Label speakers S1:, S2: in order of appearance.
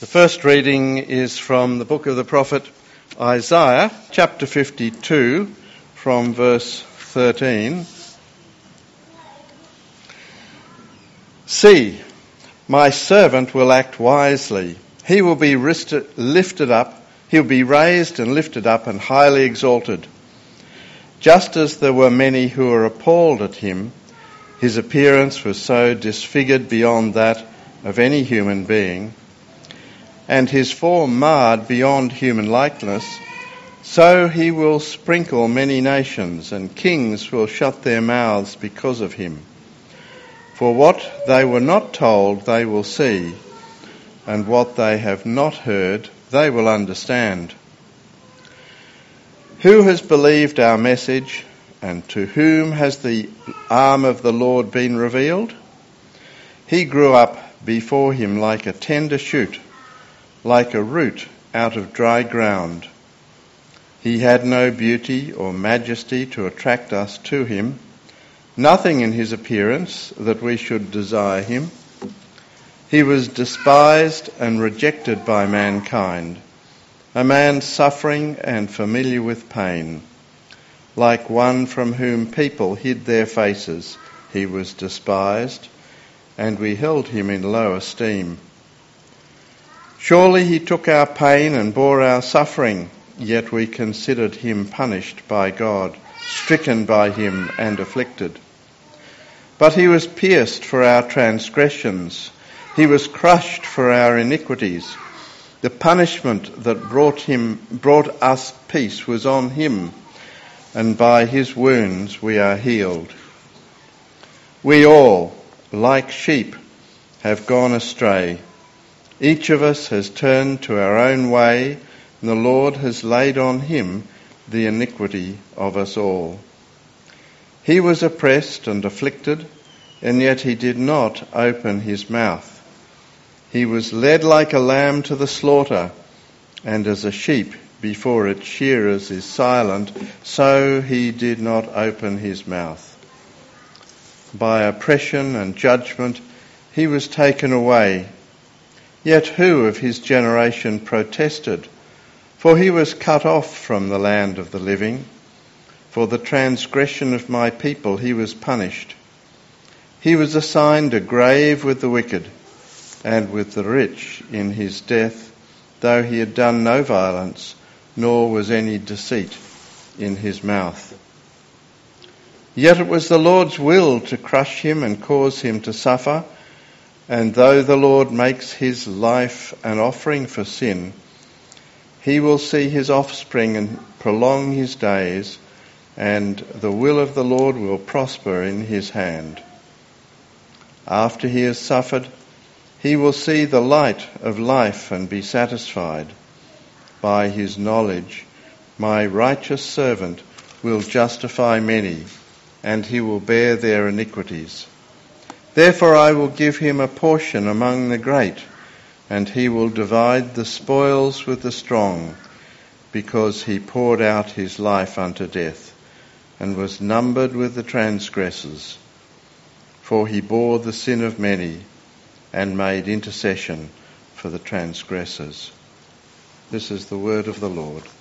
S1: The first reading is from the book of the prophet Isaiah, chapter 52, from verse 13. See, my servant will act wisely. He will be lifted up. He'll be raised and lifted up and highly exalted. Just as there were many who were appalled at him, his appearance was so disfigured beyond that of any human being, and his form marred beyond human likeness, so he will sprinkle many nations, and kings will shut their mouths because of him. For what they were not told they will see, and what they have not heard they will understand. Who has believed our message, and to whom has the arm of the Lord been revealed? He grew up before him like a tender shoot, like a root out of dry ground. He had no beauty or majesty to attract us to him, nothing in his appearance that we should desire him. He was despised and rejected by mankind, a man suffering and familiar with pain. Like one from whom people hid their faces, he was despised, and we held him in low esteem. Surely he took our pain and bore our suffering, yet we considered him punished by God, stricken by him and afflicted. But he was pierced for our transgressions. He was crushed for our iniquities. The punishment that brought us peace was on him, and by his wounds we are healed. We all, like sheep, have gone astray. Each of us has turned to our own way, and the Lord has laid on him the iniquity of us all. He was oppressed and afflicted, and yet he did not open his mouth. He was led like a lamb to the slaughter, and as a sheep before its shearers is silent, so he did not open his mouth. By oppression and judgment he was taken away. Yet who of his generation protested? For he was cut off from the land of the living. For the transgression of my people he was punished. He was assigned a grave with the wicked, and with the rich in his death, though he had done no violence, nor was any deceit in his mouth. Yet it was the Lord's will to crush him and cause him to suffer. And though the Lord makes his life an offering for sin, he will see his offspring and prolong his days, and the will of the Lord will prosper in his hand. After he has suffered, he will see the light of life and be satisfied. By his knowledge, my righteous servant will justify many, and he will bear their iniquities. Therefore I will give him a portion among the great, and he will divide the spoils with the strong, because he poured out his life unto death, and was numbered with the transgressors. For he bore the sin of many, and made intercession for the transgressors. This is the word of the Lord.